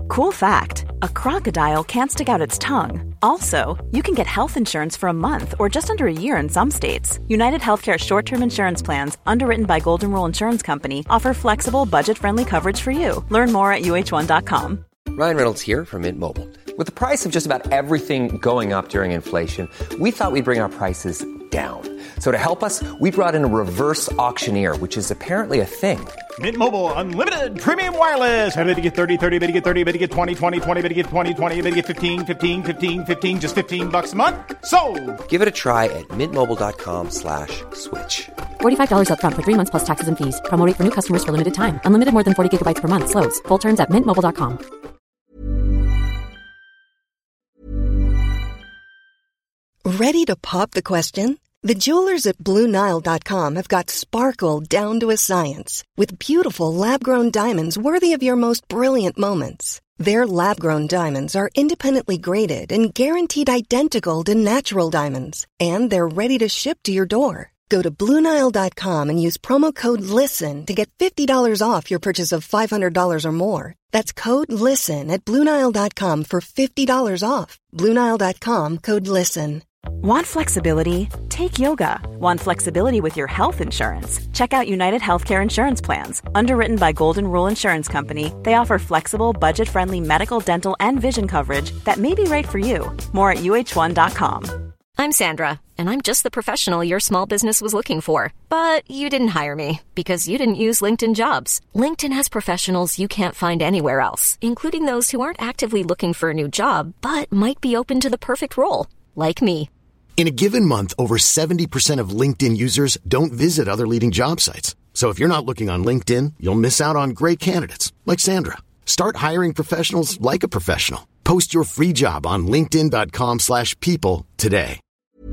Cool fact, a crocodile can't stick out its tongue. Also, you can get health insurance for a month or just under a year in some states. United Healthcare short-term insurance plans, underwritten by Golden Rule Insurance Company, offer flexible, budget-friendly coverage for you. Learn more at uh1.com. Ryan Reynolds here from Mint Mobile. With the price of just about everything going up during inflation, we thought we'd bring our prices down. So to help us, we brought in a reverse auctioneer, which is apparently a thing. Mint Mobile Unlimited Premium Wireless. How to get 30, 30, bit to get 30, bit to get 20, 20, 20, bit to get 20, 20, bit to get 15, 15, 15, 15, just $15 a month? Sold! Give it a try at mintmobile.com/switch. $45 up front for 3 months plus taxes and fees. Promo rate for new customers for limited time. Unlimited more than 40 gigabytes per month. Slows full terms at mintmobile.com. Ready to pop the question? The jewelers at BlueNile.com have got sparkle down to a science with beautiful lab-grown diamonds worthy of your most brilliant moments. Their lab-grown diamonds are independently graded and guaranteed identical to natural diamonds, and they're ready to ship to your door. Go to BlueNile.com and use promo code LISTEN to get $50 off your purchase of $500 or more. That's code LISTEN at BlueNile.com for $50 off. BlueNile.com, code LISTEN. Want flexibility? Take yoga. Want flexibility with your health insurance? Check out United Healthcare Insurance Plans. Underwritten by Golden Rule Insurance Company, they offer flexible, budget-friendly medical, dental, and vision coverage that may be right for you. More at uh1.com. I'm Sandra, and I'm just the professional your small business was looking for. But you didn't hire me because you didn't use LinkedIn Jobs. LinkedIn has professionals you can't find anywhere else, including those who aren't actively looking for a new job, but might be open to the perfect role, like me. In a given month, over 70% of LinkedIn users don't visit other leading job sites. So if you're not looking on LinkedIn, you'll miss out on great candidates like Sandra. Start hiring professionals like a professional. Post your free job on linkedin.com/people today.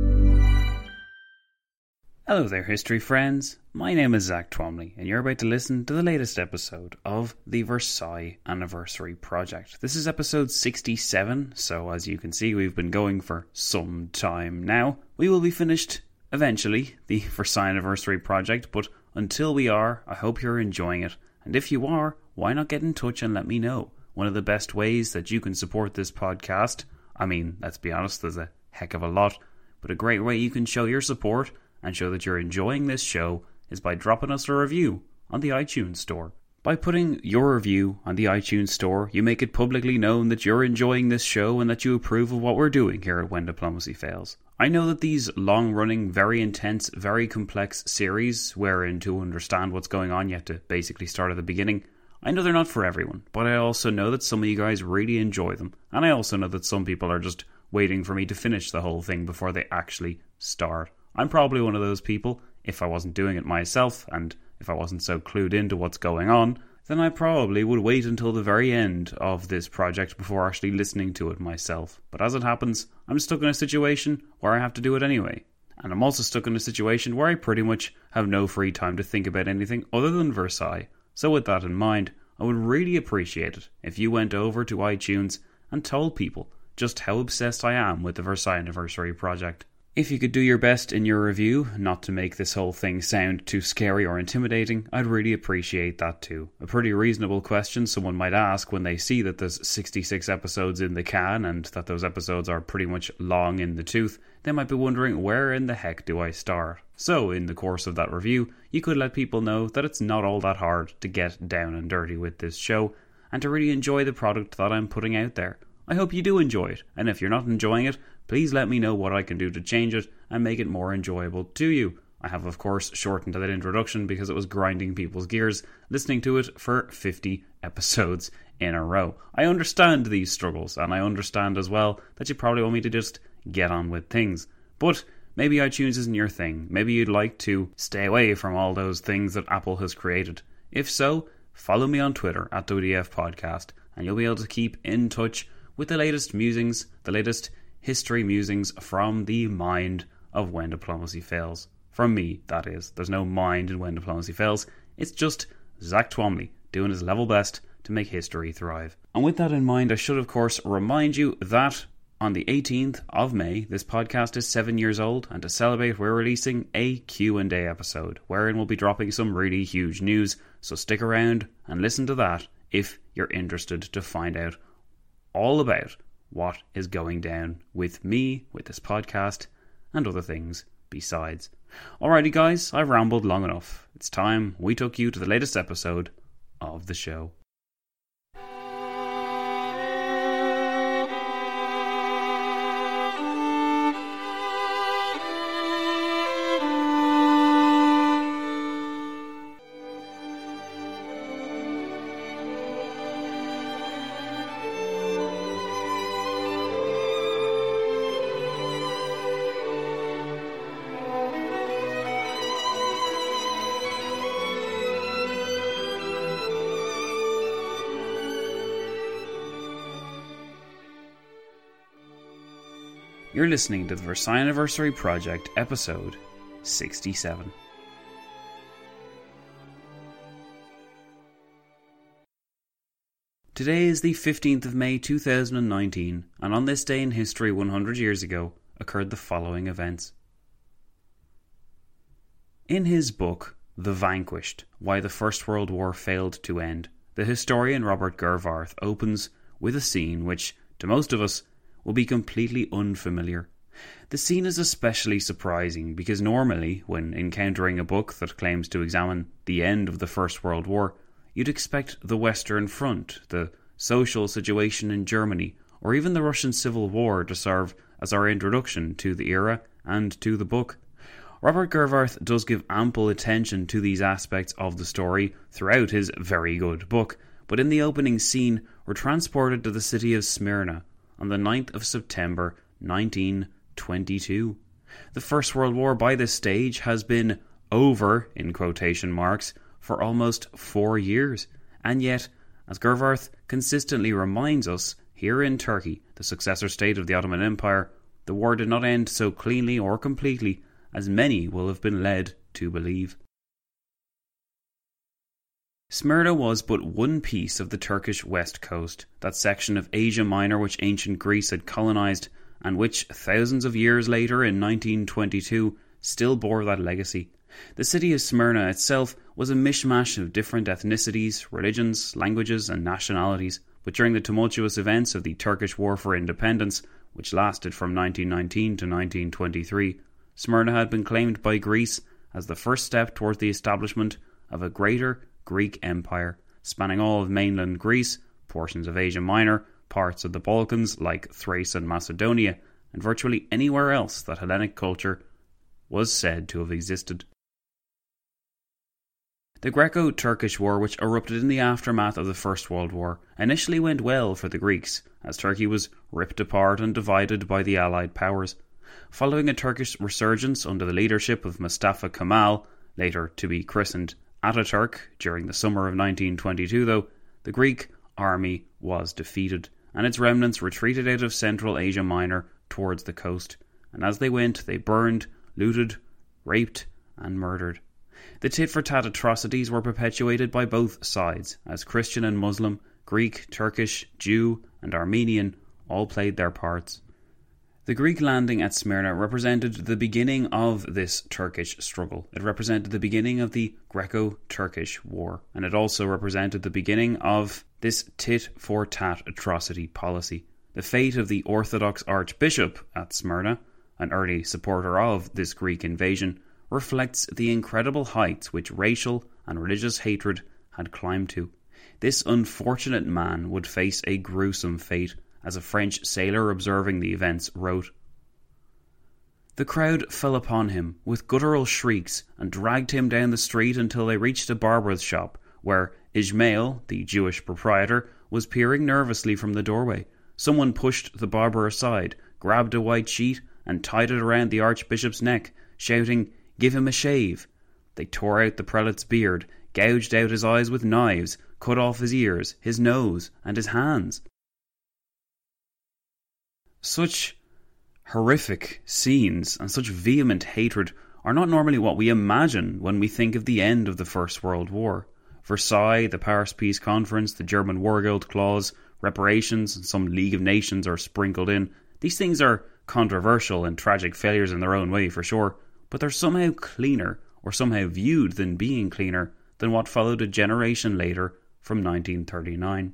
Hello there, history friends. My name is Zach Twomley, and you're about to listen to the latest episode of the Versailles Anniversary Project. This is episode 67, so as you can see, we've been going for some time now. We will be finished eventually, the Versailles Anniversary Project, but until we are, I hope you're enjoying it. And if you are, why not get in touch and let me know? One of the best ways that you can support this podcast, I mean, let's be honest, there's a heck of a lot, but a great way you can show your support and show that you're enjoying this show is by dropping us a review on the iTunes Store. By putting your review on the iTunes Store, you make it publicly known that you're enjoying this show and that you approve of what we're doing here at When Diplomacy Fails. I know that these long-running, very intense, very complex series, wherein to understand what's going on you have to basically start at the beginning, I know they're not for everyone, but I also know that some of you guys really enjoy them, and I also know that some people are just waiting for me to finish the whole thing before they actually start. I'm probably one of those people. If I wasn't doing it myself, and if I wasn't so clued into what's going on, then I probably would wait until the very end of this project before actually listening to it myself. But as it happens, I'm stuck in a situation where I have to do it anyway. And I'm also stuck in a situation where I pretty much have no free time to think about anything other than Versailles. So with that in mind, I would really appreciate it if you went over to iTunes and told people just how obsessed I am with the Versailles Anniversary Project. If you could do your best in your review, not to make this whole thing sound too scary or intimidating, I'd really appreciate that too. A pretty reasonable question someone might ask when they see that there's 66 episodes in the can and that those episodes are pretty much long in the tooth. They might be wondering, where in the heck do I start? So, in the course of that review, you could let people know that it's not all that hard to get down and dirty with this show, and to really enjoy the product that I'm putting out there. I hope you do enjoy it, and if you're not enjoying it, please let me know what I can do to change it and make it more enjoyable to you. I have, of course, shortened that introduction because it was grinding people's gears listening to it for 50 episodes in a row. I understand these struggles, and I understand as well that you probably want me to just get on with things. But maybe iTunes isn't your thing. Maybe you'd like to stay away from all those things that Apple has created. If so, follow me on Twitter at WDF Podcast, and you'll be able to keep in touch with the latest musings, the latest history musings from the mind of When Diplomacy Fails. From me, that is. There's no mind in When Diplomacy Fails. It's just Zach Twomley doing his level best to make history thrive. And with that in mind, I should of course remind you that on the 18th of May, this podcast is 7 years old, and to celebrate, we're releasing a Q&A episode, wherein we'll be dropping some really huge news, so stick around and listen to that if you're interested to find out all about what is going down with me, with this podcast, and other things besides. Alrighty guys, I've rambled long enough. It's time we took you to the latest episode of the show. You're listening to the Versailles Anniversary Project, episode 67. Today is the 15th of May 2019, and on this day in history 100 years ago occurred the following events. In his book, The Vanquished, Why the First World War Failed to End, the historian Robert Gervarth opens with a scene which, to most of us, will be completely unfamiliar. The scene is especially surprising because normally, when encountering a book that claims to examine the end of the First World War, you'd expect the Western Front, the social situation in Germany, or even the Russian Civil War to serve as our introduction to the era and to the book. Robert Gervarth does give ample attention to these aspects of the story throughout his very good book, but in the opening scene we're transported to the city of Smyrna on the 9th of September 1922. The First World War by this stage has been over, in quotation marks, for almost 4 years. And yet, as Gervarth consistently reminds us, here in Turkey, the successor state of the Ottoman Empire, the war did not end so cleanly or completely as many will have been led to believe. Smyrna was but one piece of the Turkish west coast, that section of Asia Minor which ancient Greece had colonised, and which, thousands of years later in 1922, still bore that legacy. The city of Smyrna itself was a mishmash of different ethnicities, religions, languages and nationalities, but during the tumultuous events of the Turkish War for Independence, which lasted from 1919 to 1923, Smyrna had been claimed by Greece as the first step towards the establishment of a greater Greek Empire, spanning all of mainland Greece, portions of Asia Minor, parts of the Balkans like Thrace and Macedonia, and virtually anywhere else that Hellenic culture was said to have existed. The Greco-Turkish War, which erupted in the aftermath of the First World War, initially went well for the Greeks, as Turkey was ripped apart and divided by the Allied powers. Following a Turkish resurgence under the leadership of Mustafa Kemal, later to be christened Ataturk, during the summer of 1922 though, the Greek army was defeated, and its remnants retreated out of Central Asia Minor towards the coast, and as they went they burned, looted, raped and murdered. The tit-for-tat atrocities were perpetuated by both sides, as Christian and Muslim, Greek, Turkish, Jew and Armenian all played their parts. The Greek landing at Smyrna represented the beginning of this Turkish struggle. It represented the beginning of the Greco-Turkish War, and it also represented the beginning of this tit-for-tat atrocity policy. The fate of the Orthodox Archbishop at Smyrna, an early supporter of this Greek invasion, reflects the incredible heights which racial and religious hatred had climbed to. This unfortunate man would face a gruesome fate, as a French sailor observing the events wrote. The crowd fell upon him with guttural shrieks and dragged him down the street until they reached a barber's shop, where Ismail, the Jewish proprietor, was peering nervously from the doorway. Someone pushed the barber aside, grabbed a white sheet and tied it around the Archbishop's neck, shouting, "Give him a shave." They tore out the prelate's beard, gouged out his eyes with knives, cut off his ears, his nose and his hands. Such horrific scenes and such vehement hatred are not normally what we imagine when we think of the end of the First World War. Versailles, the Paris Peace Conference, the German War Guild Clause, reparations, and some League of Nations are sprinkled in. These things are controversial and tragic failures in their own way for sure, but they're somehow cleaner, or somehow viewed than being cleaner, than what followed a generation later from 1939.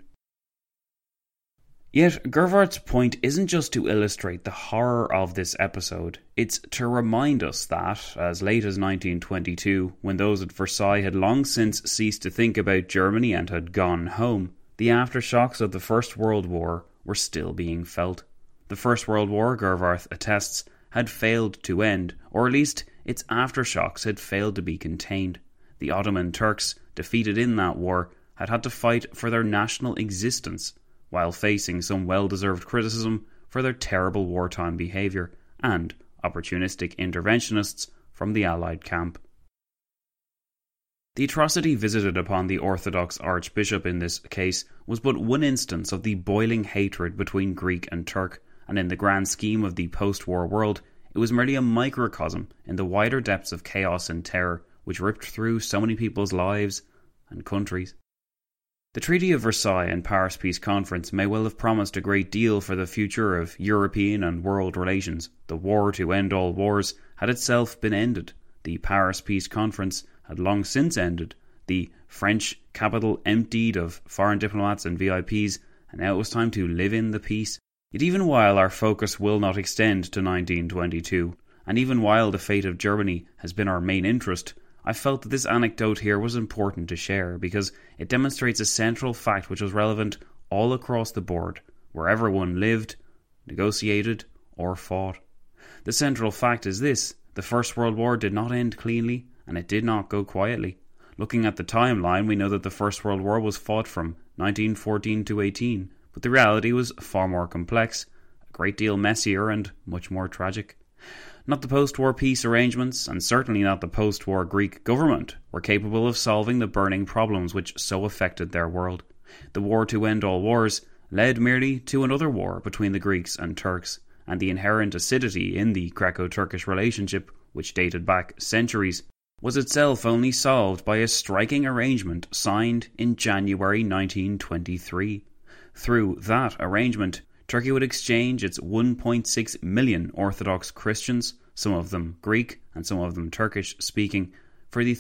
Yet Gervardt's point isn't just to illustrate the horror of this episode, it's to remind us that, as late as 1922, when those at Versailles had long since ceased to think about Germany and had gone home, the aftershocks of the First World War were still being felt. The First World War, Gervardt attests, had failed to end, or at least its aftershocks had failed to be contained. The Ottoman Turks, defeated in that war, had to fight for their national existence, while facing some well-deserved criticism for their terrible wartime behaviour and opportunistic interventionists from the Allied camp. The atrocity visited upon the Orthodox Archbishop in this case was but one instance of the boiling hatred between Greek and Turk, and in the grand scheme of the post-war world, it was merely a microcosm in the wider depths of chaos and terror which ripped through so many people's lives and countries. The Treaty of Versailles and Paris Peace Conference may well have promised a great deal for the future of European and world relations. The war to end all wars had itself been ended. The Paris Peace Conference had long since ended. The French capital emptied of foreign diplomats and VIPs, and now it was time to live in the peace. Yet even while our focus will not extend to 1922, and even while the fate of Germany has been our main interest, I felt that this anecdote here was important to share because it demonstrates a central fact which was relevant all across the board, wherever one lived, negotiated, or fought. The central fact is this: the First World War did not end cleanly, and it did not go quietly. Looking at the timeline, we know that the First World War was fought from 1914 to 18, but the reality was far more complex, a great deal messier, and much more tragic. Not the post-war peace arrangements, and certainly not the post-war Greek government, were capable of solving the burning problems which so affected their world. The war to end all wars led merely to another war between the Greeks and Turks, and the inherent acidity in the Greco-Turkish relationship, which dated back centuries, was itself only solved by a striking arrangement signed in January 1923. Through that arrangement, Turkey would exchange its 1.6 million Orthodox Christians, some of them Greek and some of them Turkish-speaking, for the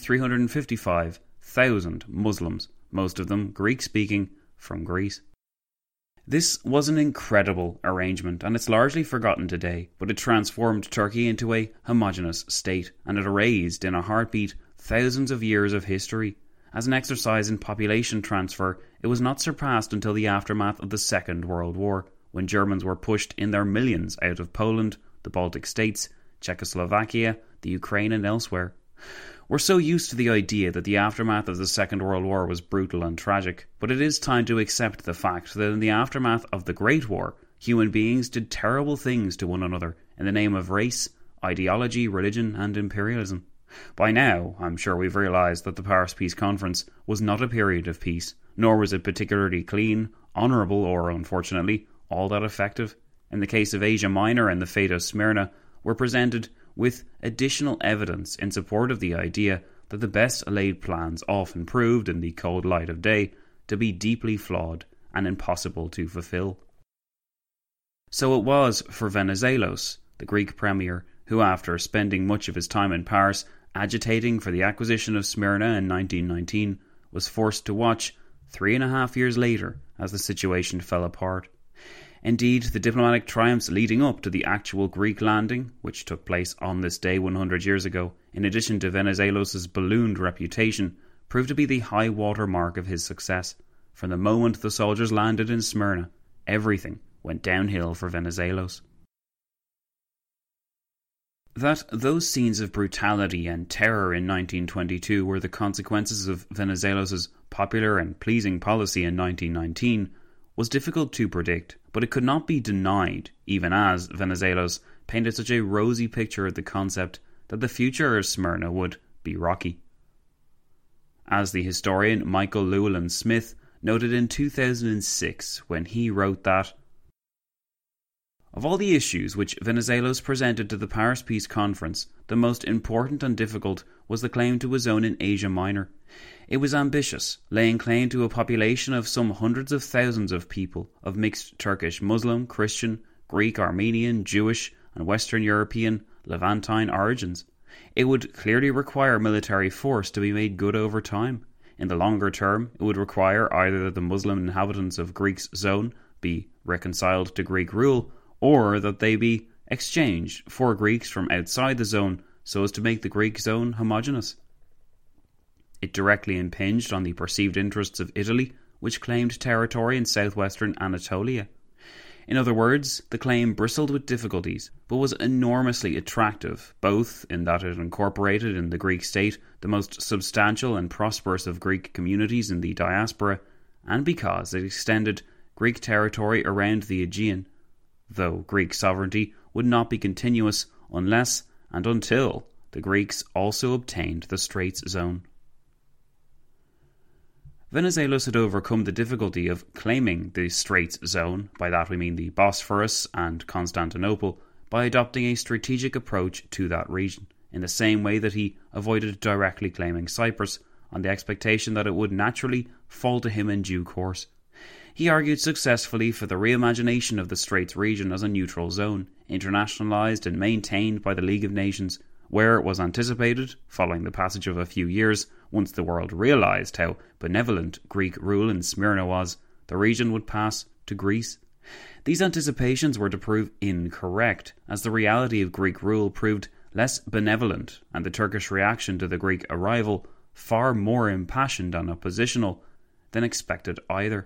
355,000 Muslims, most of them Greek-speaking, from Greece. This was an incredible arrangement, and it's largely forgotten today, but it transformed Turkey into a homogeneous state, and it erased in a heartbeat thousands of years of history. As an exercise in population transfer, it was not surpassed until the aftermath of the Second World War, when Germans were pushed in their millions out of Poland, the Baltic states, Czechoslovakia, the Ukraine and elsewhere. We're so used to the idea that the aftermath of the Second World War was brutal and tragic, but it is time to accept the fact that in the aftermath of the Great War, human beings did terrible things to one another in the name of race, ideology, religion and imperialism. By now, I'm sure we've realised that the Paris Peace Conference was not a period of peace, nor was it particularly clean, honourable or, unfortunately, all that effective. In the case of Asia Minor and the fate of Smyrna, were presented with additional evidence in support of the idea that the best laid plans often proved, in the cold light of day, to be deeply flawed and impossible to fulfill. So it was for Venizelos, the Greek premier, who after spending much of his time in Paris agitating for the acquisition of Smyrna in 1919, was forced to watch 3.5 years later as the situation fell apart. Indeed, the diplomatic triumphs leading up to the actual Greek landing, which took place on this day 100 years ago, in addition to Venizelos' ballooned reputation, proved to be the high water mark of his success. From the moment the soldiers landed in Smyrna, everything went downhill for Venizelos. That those scenes of brutality and terror in 1922 were the consequences of Venizelos' popular and pleasing policy in 1919 was difficult to predict, but it could not be denied, even as Venizelos painted such a rosy picture of the concept, that the future of Smyrna would be rocky. As the historian Michael Llewellyn Smith noted in 2006 when he wrote that, of all the issues which Venizelos presented to the Paris Peace Conference, the most important and difficult was the claim to a zone in Asia Minor. It was ambitious, laying claim to a population of some hundreds of thousands of people of mixed Turkish, Muslim, Christian, Greek, Armenian, Jewish and Western European, Levantine origins. It would clearly require military force to be made good over time. In the longer term, it would require either that the Muslim inhabitants of Greece's zone be reconciled to Greek rule, or that they be exchanged for Greeks from outside the zone so as to make the Greek zone homogeneous. It directly impinged on the perceived interests of Italy, which claimed territory in southwestern Anatolia. In other words, the claim bristled with difficulties, but was enormously attractive, both in that it incorporated in the Greek state the most substantial and prosperous of Greek communities in the diaspora, and because it extended Greek territory around the Aegean, though Greek sovereignty would not be continuous unless and until the Greeks also obtained the Straits Zone. Venizelos had overcome the difficulty of claiming the Straits Zone, by that we mean the Bosphorus and Constantinople, by adopting a strategic approach to that region, in the same way that he avoided directly claiming Cyprus, on the expectation that it would naturally fall to him in due course. He argued successfully for the reimagination of the Straits region as a neutral zone, internationalised and maintained by the League of Nations, where it was anticipated, following the passage of a few years, once the world realised how benevolent Greek rule in Smyrna was, the region would pass to Greece. These anticipations were to prove incorrect, as the reality of Greek rule proved less benevolent, and the Turkish reaction to the Greek arrival far more impassioned and oppositional than expected either.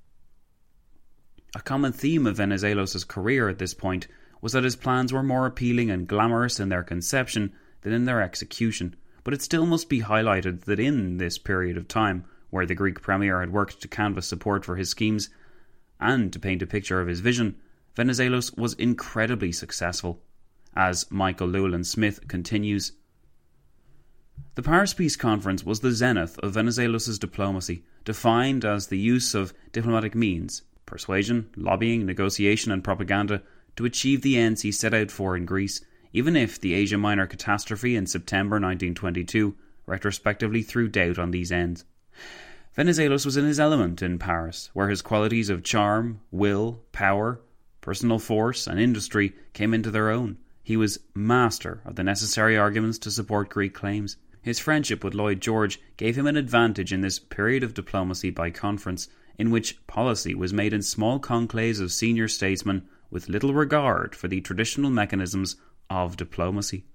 A common theme of Venizelos' career at this point was that his plans were more appealing and glamorous in their conception than in their execution, but it still must be highlighted that in this period of time, where the Greek premier had worked to canvass support for his schemes and to paint a picture of his vision, Venizelos was incredibly successful. As Michael Llewellyn-Smith continues, the Paris Peace Conference was the zenith of Venizelos' diplomacy, defined as the use of diplomatic means, persuasion, lobbying, negotiation and propaganda, to achieve the ends he set out for in Greece, even if the Asia Minor catastrophe in September 1922 retrospectively threw doubt on these ends. Venizelos was in his element in Paris, where his qualities of charm, will, power, personal force and industry came into their own. He was master of the necessary arguments to support Greek claims. His friendship with Lloyd George gave him an advantage in this period of diplomacy by conference, in which policy was made in small conclaves of senior statesmen with little regard for the traditional mechanisms of diplomacy.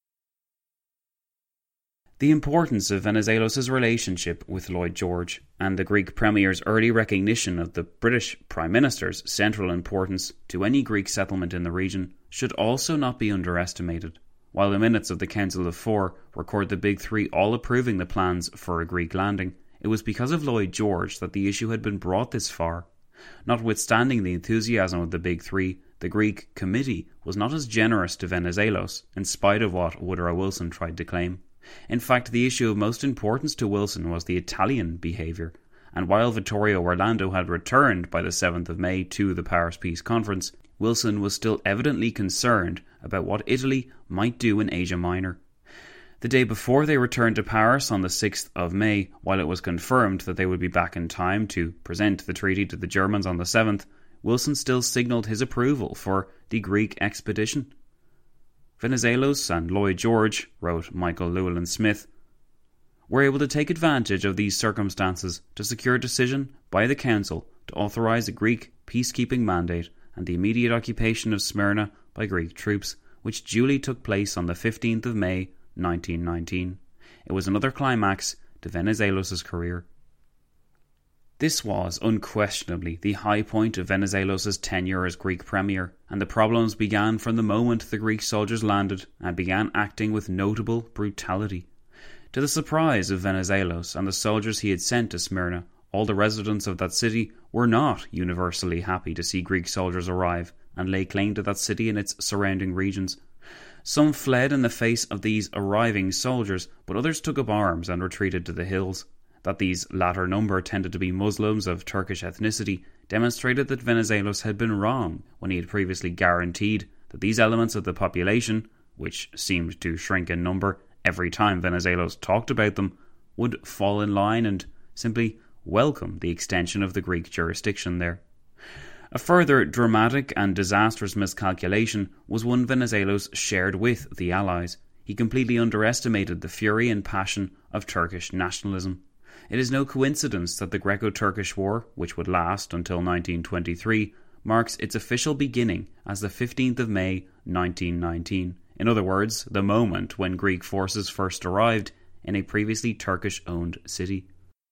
The importance of Venizelos' relationship with Lloyd George and the Greek Premier's early recognition of the British Prime Minister's central importance to any Greek settlement in the region should also not be underestimated. While the minutes of the Council of Four record the Big Three all approving the plans for a Greek landing, it was because of Lloyd George that the issue had been brought this far. Notwithstanding the enthusiasm of the Big Three, the Greek committee was not as generous to Venizelos, in spite of what Woodrow Wilson tried to claim. In fact, the issue of most importance to Wilson was the Italian behaviour, and while Vittorio Orlando had returned by the 7th of May to the Paris Peace Conference, Wilson was still evidently concerned about what Italy might do in Asia Minor. The day before they returned to Paris on the 6th of May, while it was confirmed that they would be back in time to present the treaty to the Germans on the 7th, Wilson still signalled his approval for the Greek expedition. Venizelos and Lloyd George, wrote Michael Llewellyn-Smith, were able to take advantage of these circumstances to secure a decision by the Council to authorise a Greek peacekeeping mandate and the immediate occupation of Smyrna by Greek troops, which duly took place on the 15th of May 1919. It was another climax to Venizelos' career. This was unquestionably the high point of Venizelos' tenure as Greek premier, and the problems began from the moment the Greek soldiers landed and began acting with notable brutality. To the surprise of Venizelos and the soldiers he had sent to Smyrna, all the residents of that city were not universally happy to see Greek soldiers arrive and lay claim to that city and its surrounding regions. Some fled in the face of these arriving soldiers, but others took up arms and retreated to the hills. That these latter number tended to be Muslims of Turkish ethnicity demonstrated that Venizelos had been wrong when he had previously guaranteed that these elements of the population, which seemed to shrink in number every time Venizelos talked about them, would fall in line and simply welcome the extension of the Greek jurisdiction there. A further dramatic and disastrous miscalculation was one Venizelos shared with the Allies. He completely underestimated the fury and passion of Turkish nationalism. It is no coincidence that the Greco-Turkish War, which would last until 1923, marks its official beginning as the 15th of May 1919. In other words, the moment when Greek forces first arrived in a previously Turkish-owned city.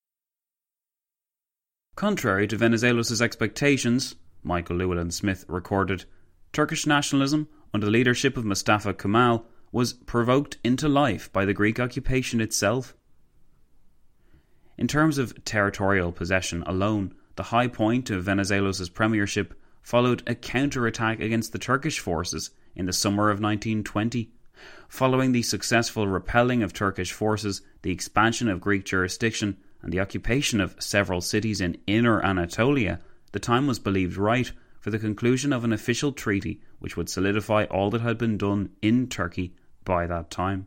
Contrary to Venizelos' expectations, Michael Llewellyn-Smith recorded, Turkish nationalism, under the leadership of Mustafa Kemal, was provoked into life by the Greek occupation itself. In terms of territorial possession alone, the high point of Venizelos' premiership followed a counter-attack against the Turkish forces in the summer of 1920. Following the successful repelling of Turkish forces, the expansion of Greek jurisdiction, and the occupation of several cities in Inner Anatolia, the time was believed right for the conclusion of an official treaty which would solidify all that had been done in Turkey by that time.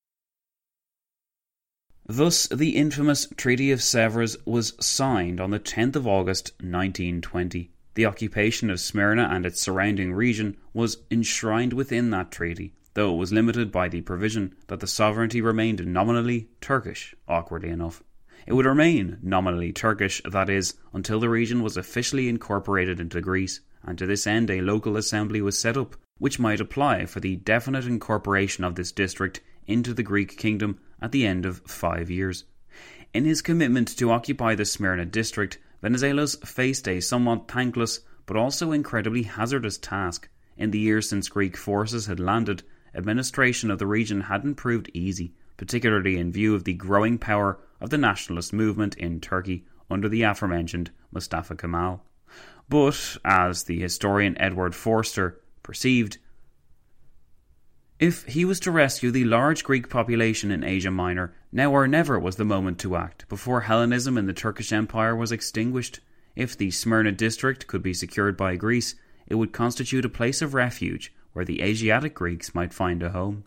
Thus, the infamous Treaty of Sèvres was signed on the 10th of August 1920. The occupation of Smyrna and its surrounding region was enshrined within that treaty, though it was limited by the provision that the sovereignty remained nominally Turkish, awkwardly enough. It would remain nominally Turkish, that is, until the region was officially incorporated into Greece, and to this end a local assembly was set up, which might apply for the definite incorporation of this district into the Greek kingdom at the end of 5 years. In his commitment to occupy the Smyrna district, Venizelos faced a somewhat thankless but also incredibly hazardous task. In the years since Greek forces had landed, administration of the region hadn't proved easy, particularly in view of the growing power of the nationalist movement in Turkey under the aforementioned Mustafa Kemal. But, as the historian Edward Forster perceived, if he was to rescue the large Greek population in Asia Minor, now or never was the moment to act, before Hellenism in the Turkish Empire was extinguished. If the Smyrna district could be secured by Greece, it would constitute a place of refuge where the Asiatic Greeks might find a home.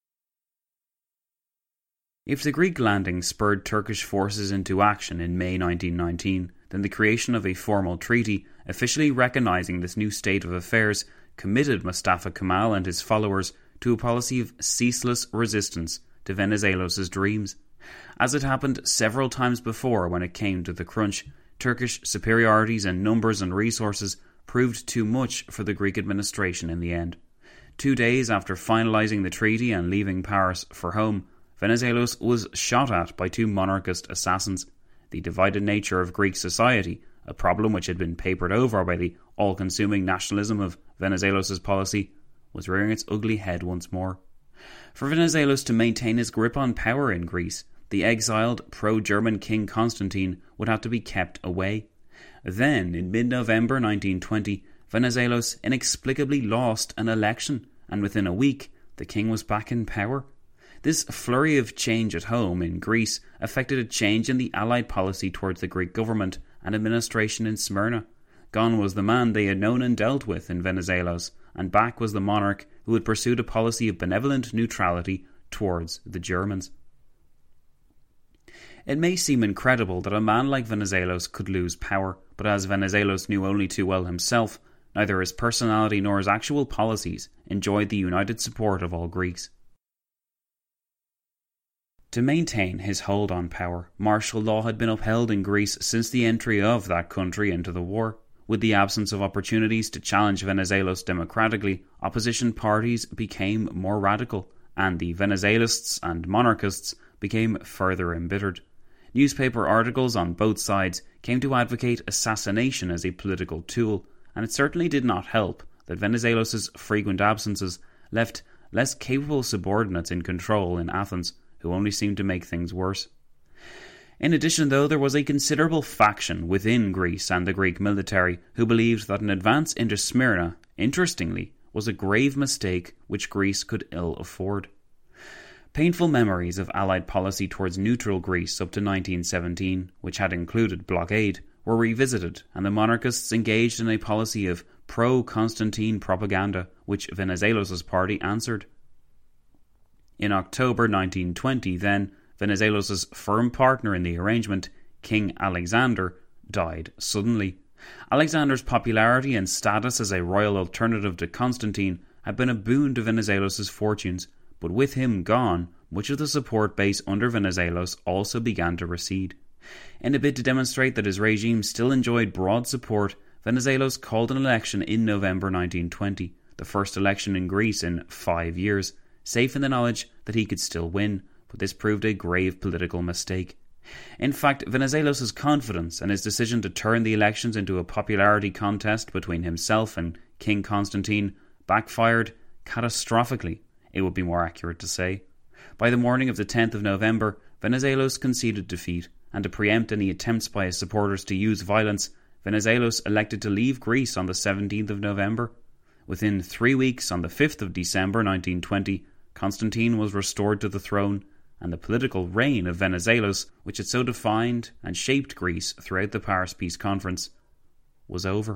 If the Greek landing spurred Turkish forces into action in May 1919, then the creation of a formal treaty officially recognising this new state of affairs committed Mustafa Kemal and his followers to a policy of ceaseless resistance to Venizelos' dreams. As it happened several times before when it came to the crunch, Turkish superiorities in numbers and resources proved too much for the Greek administration in the end. 2 days after finalising the treaty and leaving Paris for home, Venizelos was shot at by 2 monarchist assassins. The divided nature of Greek society, a problem which had been papered over by the all-consuming nationalism of Venizelos' policy, was rearing its ugly head once more. For Venizelos to maintain his grip on power in Greece, the exiled pro-German King Constantine would have to be kept away. Then, in mid-November 1920, Venizelos inexplicably lost an election, and within a week, the king was back in power. This flurry of change at home in Greece affected a change in the Allied policy towards the Greek government and administration in Smyrna. Gone was the man they had known and dealt with in Venizelos, and back was the monarch who had pursued a policy of benevolent neutrality towards the Germans. It may seem incredible that a man like Venizelos could lose power, but as Venizelos knew only too well himself, neither his personality nor his actual policies enjoyed the united support of all Greeks. To maintain his hold on power, martial law had been upheld in Greece since the entry of that country into the war. With the absence of opportunities to challenge Venizelos democratically, opposition parties became more radical, and the Venizelists and monarchists became further embittered. Newspaper articles on both sides came to advocate assassination as a political tool, and it certainly did not help that Venizelos' frequent absences left less capable subordinates in control in Athens, who only seemed to make things worse. In addition, though, there was a considerable faction within Greece and the Greek military who believed that an advance into Smyrna, interestingly, was a grave mistake which Greece could ill afford. Painful memories of Allied policy towards neutral Greece up to 1917, which had included blockade, were revisited, and the monarchists engaged in a policy of pro-Constantine propaganda, which Venizelos' party answered. In October 1920, then, Venizelos' firm partner in the arrangement, King Alexander, died suddenly. Alexander's popularity and status as a royal alternative to Constantine had been a boon to Venizelos' fortunes, but with him gone, much of the support base under Venizelos also began to recede. In a bid to demonstrate that his regime still enjoyed broad support, Venizelos called an election in November 1920, the first election in Greece in 5 years, safe in the knowledge that he could still win, but this proved a grave political mistake. In fact, Venizelos' confidence and his decision to turn the elections into a popularity contest between himself and King Constantine backfired catastrophically, it would be more accurate to say. By the morning of the 10th of November, Venizelos conceded defeat, and to preempt any attempts by his supporters to use violence, Venizelos elected to leave Greece on the 17th of November. Within 3 weeks, on the 5th of December 1920, Constantine was restored to the throne, and the political reign of Venizelos, which had so defined and shaped Greece throughout the Paris Peace Conference, was over.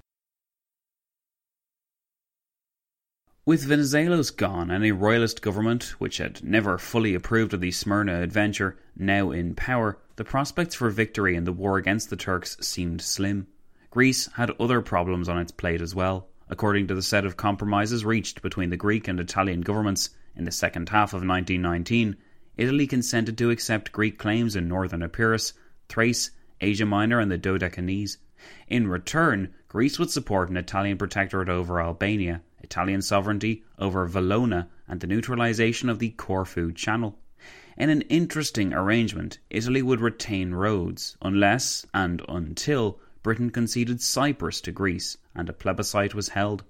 With Venizelos gone and a royalist government, which had never fully approved of the Smyrna adventure, now in power, the prospects for victory in the war against the Turks seemed slim. Greece had other problems on its plate as well. According to the set of compromises reached between the Greek and Italian governments in the second half of 1919, Italy consented to accept Greek claims in northern Epirus, Thrace, Asia Minor and the Dodecanese. In return, Greece would support an Italian protectorate over Albania, Italian sovereignty over Valona, and the neutralisation of the Corfu Channel. In an interesting arrangement, Italy would retain Rhodes, unless and until Britain conceded Cyprus to Greece, and a plebiscite was held.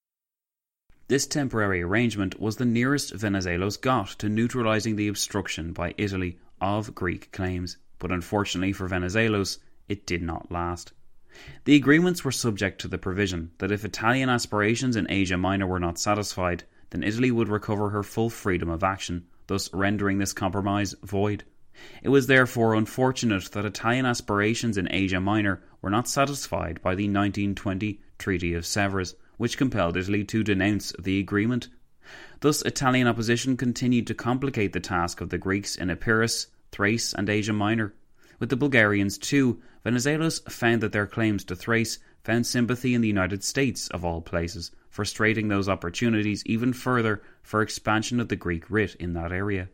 This temporary arrangement was the nearest Venizelos got to neutralising the obstruction by Italy of Greek claims, but unfortunately for Venizelos, it did not last. The agreements were subject to the provision that if Italian aspirations in Asia Minor were not satisfied, then Italy would recover her full freedom of action, thus rendering this compromise void. It was therefore unfortunate that Italian aspirations in Asia Minor were not satisfied by the 1920 Treaty of Sèvres, which compelled Italy to denounce the agreement. Thus, Italian opposition continued to complicate the task of the Greeks in Epirus, Thrace and Asia Minor. With the Bulgarians too, Venizelos found that their claims to Thrace found sympathy in the United States, of all places, frustrating those opportunities even further for expansion of the Greek writ in that area.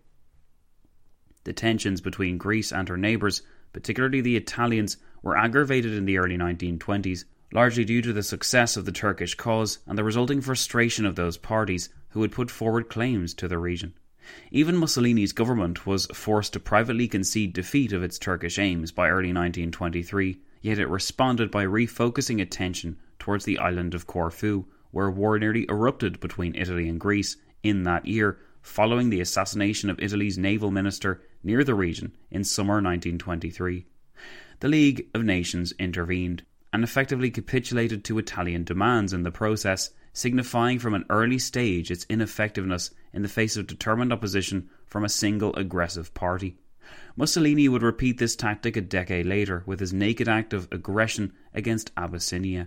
The tensions between Greece and her neighbours, particularly the Italians, were aggravated in the early 1920s, largely due to the success of the Turkish cause and the resulting frustration of those parties who had put forward claims to the region. Even Mussolini's government was forced to privately concede defeat of its Turkish aims by early 1923, yet it responded by refocusing attention towards the island of Corfu, where war nearly erupted between Italy and Greece in that year, following the assassination of Italy's naval minister near the region in summer 1923. The League of Nations intervened and effectively capitulated to Italian demands in the process, signifying from an early stage its ineffectiveness in the face of determined opposition from a single aggressive party. Mussolini would repeat this tactic a decade later with his naked act of aggression against Abyssinia.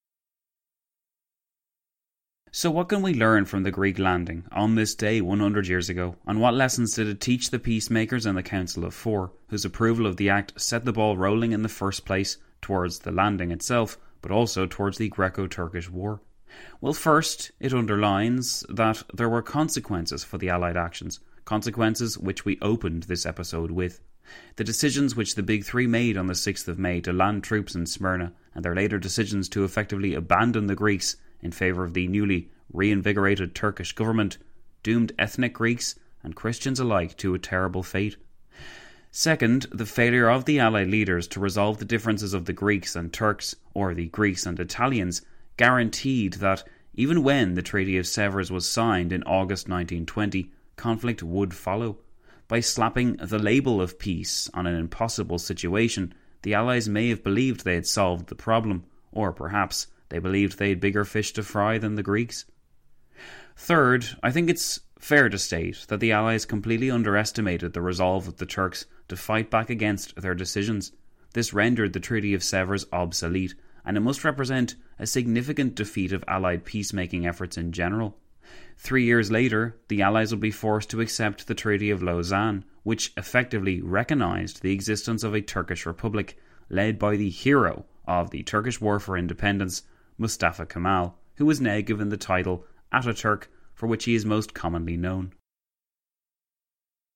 So what can we learn from the Greek landing on this day 100 years ago, and what lessons did it teach the peacemakers and the Council of Four, whose approval of the act set the ball rolling in the first place towards the landing itself, but also towards the Greco-Turkish War? Well, first, it underlines that there were consequences for the Allied actions, consequences which we opened this episode with. The decisions which the Big Three made on the 6th of May to land troops in Smyrna, and their later decisions to effectively abandon the Greeks in favour of the newly reinvigorated Turkish government, doomed ethnic Greeks and Christians alike to a terrible fate. Second, the failure of the Allied leaders to resolve the differences of the Greeks and Turks, or the Greeks and Italians, guaranteed that, even when the Treaty of Sèvres was signed in August 1920, conflict would follow. By slapping the label of peace on an impossible situation, the Allies may have believed they had solved the problem, or perhaps they believed they had bigger fish to fry than the Greeks. Third, I think it's fair to state that the Allies completely underestimated the resolve of the Turks to fight back against their decisions. This rendered the Treaty of Sèvres obsolete, and it must represent a significant defeat of Allied peacemaking efforts in general. 3 years later, the Allies would be forced to accept the Treaty of Lausanne, which effectively recognised the existence of a Turkish Republic, led by the hero of the Turkish War for Independence, Mustafa Kemal, who was now given the title Ataturk, for which he is most commonly known.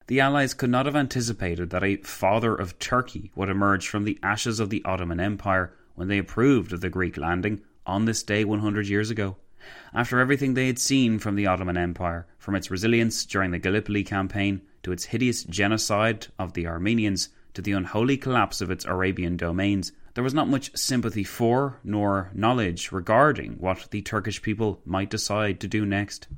The Allies could not have anticipated that a father of Turkey would emerge from the ashes of the Ottoman Empire when they approved of the Greek landing on this day 100 years ago. After everything they had seen from the Ottoman Empire, from its resilience during the Gallipoli campaign to its hideous genocide of the Armenians to the unholy collapse of its Arabian domains, there was not much sympathy for nor knowledge regarding what the Turkish people might decide to do next.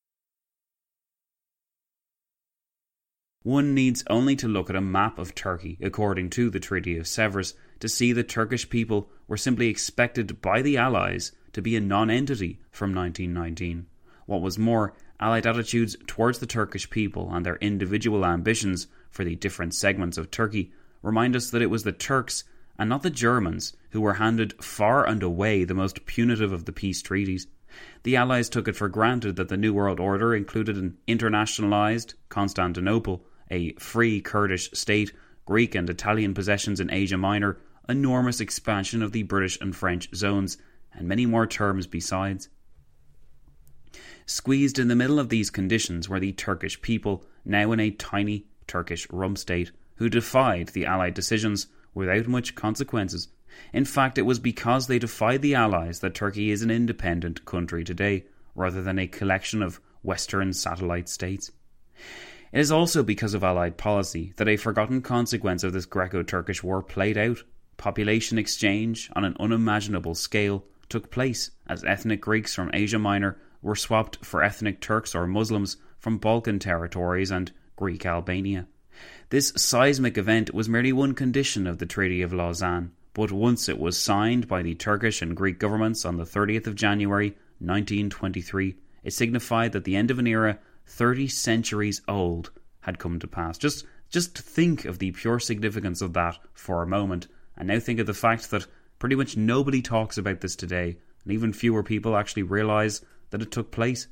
One needs only to look at a map of Turkey according to the Treaty of Sèvres to see the Turkish people were simply expected by the Allies to be a non-entity from 1919. What was more, Allied attitudes towards the Turkish people and their individual ambitions for the different segments of Turkey remind us that it was the Turks and not the Germans who were handed far and away the most punitive of the peace treaties. The Allies took it for granted that the New World Order included an internationalised Constantinople, a free Kurdish state, Greek and Italian possessions in Asia Minor, enormous expansion of the British and French zones, and many more terms besides. Squeezed in the middle of these conditions were the Turkish people, now in a tiny Turkish rump state, who defied the Allied decisions without much consequences. In fact, it was because they defied the Allies that Turkey is an independent country today, rather than a collection of Western satellite states. It is also because of Allied policy that a forgotten consequence of this Greco-Turkish war played out. Population exchange on an unimaginable scale took place as ethnic Greeks from Asia Minor were swapped for ethnic Turks or Muslims from Balkan territories and Greek Albania. This seismic event was merely one condition of the Treaty of Lausanne, but once it was signed by the Turkish and Greek governments on the 30th of January 1923, it signified that the end of an era 30 centuries old had come to pass. Just think of the pure significance of that for a moment, and now think of the fact that pretty much nobody talks about this today, and even fewer people actually realise that it took place.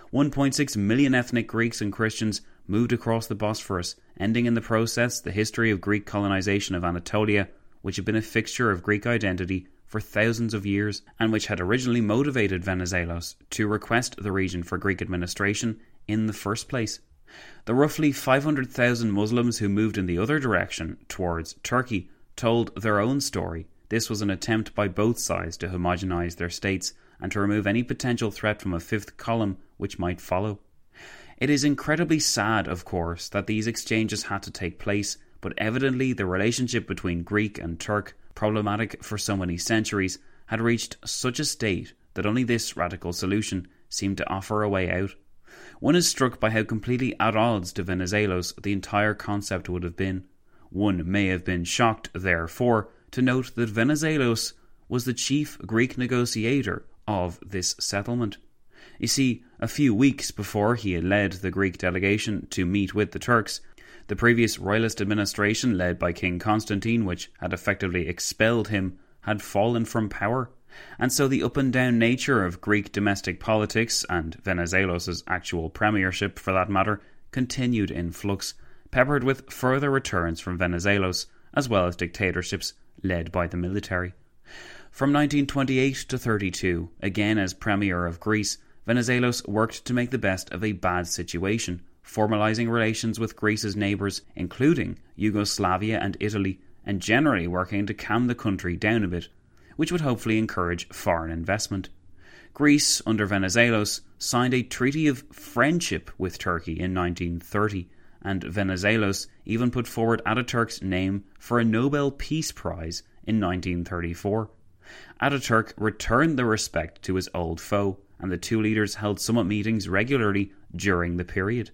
1.6 million ethnic Greeks and Christians moved across the Bosphorus, ending in the process the history of Greek colonisation of Anatolia, which had been a fixture of Greek identity for thousands of years, and which had originally motivated Venizelos to request the region for Greek administration in the first place. The roughly 500,000 Muslims who moved in the other direction, towards Turkey, told their own story. This was an attempt by both sides to homogenise their states and to remove any potential threat from a fifth column which might follow. It is incredibly sad, of course, that these exchanges had to take place, but evidently the relationship between Greek and Turk, problematic for so many centuries, had reached such a state that only this radical solution seemed to offer a way out. One is struck by how completely at odds to Venizelos the entire concept would have been. One may have been shocked, therefore, to note that Venizelos was the chief Greek negotiator of this settlement. You see, a few weeks before he had led the Greek delegation to meet with the Turks, the previous royalist administration led by King Constantine, which had effectively expelled him, had fallen from power. And so the up-and-down nature of Greek domestic politics, and Venizelos' actual premiership for that matter, continued in flux, peppered with further returns from Venizelos, as well as dictatorships led by the military. From 1928 to 32, again as Premier of Greece, Venizelos worked to make the best of a bad situation, formalising relations with Greece's neighbours, including Yugoslavia and Italy, and generally working to calm the country down a bit, which would hopefully encourage foreign investment. Greece, under Venizelos, signed a treaty of friendship with Turkey in 1930, and Venizelos even put forward Ataturk's name for a Nobel Peace Prize in 1934. Ataturk returned the respect to his old foe, and the two leaders held summit meetings regularly during the period.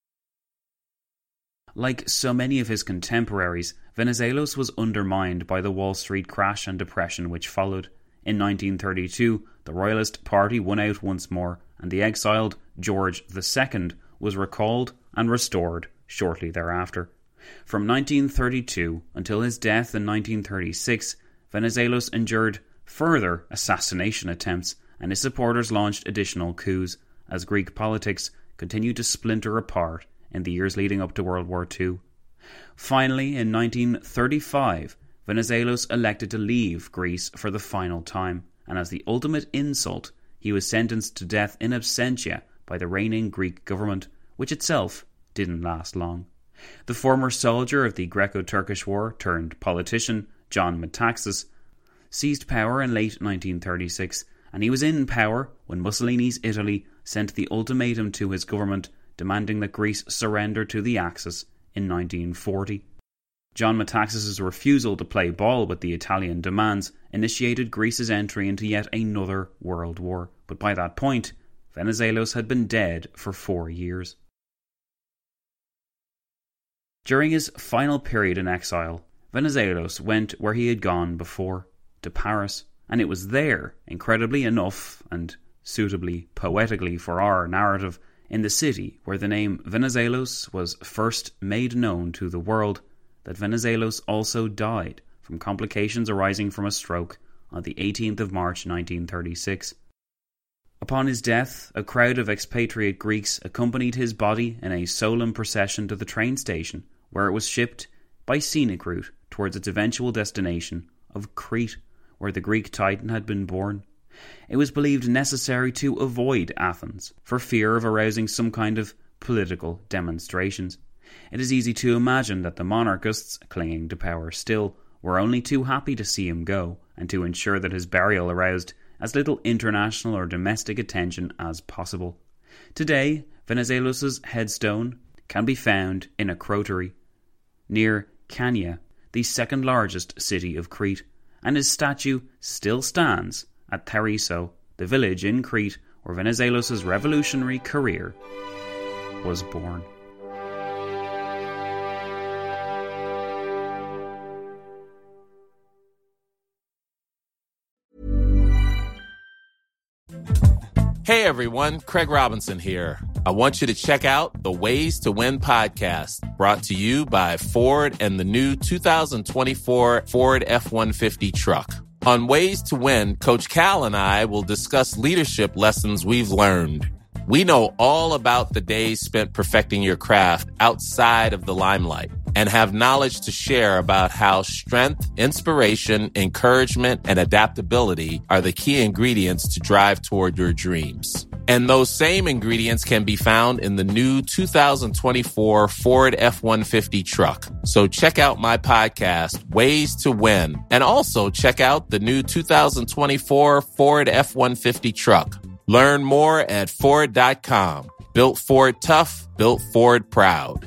Like so many of his contemporaries, Venizelos was undermined by the Wall Street crash and depression which followed. In 1932, the Royalist Party won out once more, and the exiled George II was recalled and restored shortly thereafter. From 1932 until his death in 1936, Venizelos endured further assassination attempts, and his supporters launched additional coups as Greek politics continued to splinter apart in the years leading up to World War II. Finally, in 1935, Venizelos elected to leave Greece for the final time, and as the ultimate insult, he was sentenced to death in absentia by the reigning Greek government, which itself didn't last long. The former soldier of the Greco-Turkish War turned politician, John Metaxas, seized power in late 1936, and he was in power when Mussolini's Italy sent the ultimatum to his government demanding that Greece surrender to the Axis in 1940. John Metaxas' refusal to play ball with the Italian demands initiated Greece's entry into yet another world war, but by that point, Venizelos had been dead for 4 years. During his final period in exile, Venizelos went where he had gone before, to Paris, and it was there, incredibly enough, and suitably poetically for our narrative, in the city where the name Venizelos was first made known to the world, that Venizelos also died from complications arising from a stroke on the 18th of March 1936. Upon his death, a crowd of expatriate Greeks accompanied his body in a solemn procession to the train station, where it was shipped by scenic route towards its eventual destination of Crete, where the Greek titan had been born. It was believed necessary to avoid Athens, for fear of arousing some kind of political demonstrations. It is easy to imagine that the monarchists, clinging to power still, were only too happy to see him go, and to ensure that his burial aroused as little international or domestic attention as possible. Today, Venizelos' headstone can be found in Akrotiri, near Chania, the second largest city of Crete, and his statue still stands at Theriso, the village in Crete where Venizelos' revolutionary career was born. Hey everyone, Craig Robinson here. I want you to check out the Ways to Win podcast, brought to you by Ford and the new 2024 Ford F-150 truck. On Ways to Win, Coach Cal and I will discuss leadership lessons we've learned. We know all about the days spent perfecting your craft outside of the limelight and have knowledge to share about how strength, inspiration, encouragement, and adaptability are the key ingredients to drive toward your dreams. And those same ingredients can be found in the new 2024 Ford F-150 truck. So check out my podcast, Ways to Win, and also check out the new 2024 Ford F-150 truck. Learn more at Ford.com. Built Ford tough, built Ford proud.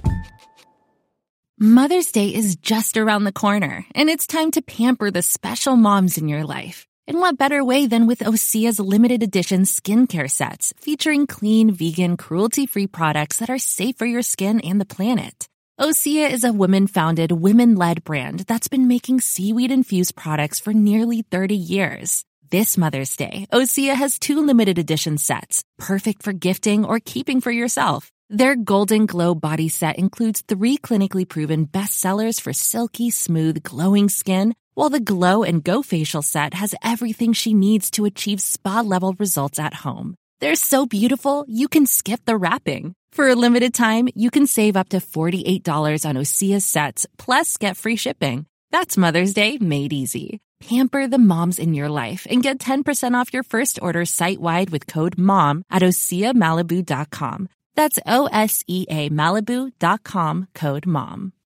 Mother's Day is just around the corner, and it's time to pamper the special moms in your life. And what better way than with Osea's limited edition skincare sets, featuring clean, vegan, cruelty-free products that are safe for your skin and the planet. Osea is a women-founded, women-led brand that's been making seaweed-infused products for nearly 30 years. This Mother's Day, Osea has 2 limited edition sets, perfect for gifting or keeping for yourself. Their Golden Glow body set includes 3 clinically proven bestsellers for silky, smooth, glowing skin, while the Glow and Go facial set has everything she needs to achieve spa-level results at home. They're so beautiful, you can skip the wrapping. For a limited time, you can save up to $48 on Osea's sets, plus get free shipping. That's Mother's Day made easy. Pamper the moms in your life and get 10% off your first order site-wide with code MOM at OseaMalibu.com. That's OSEA Malibu.com, code MOM.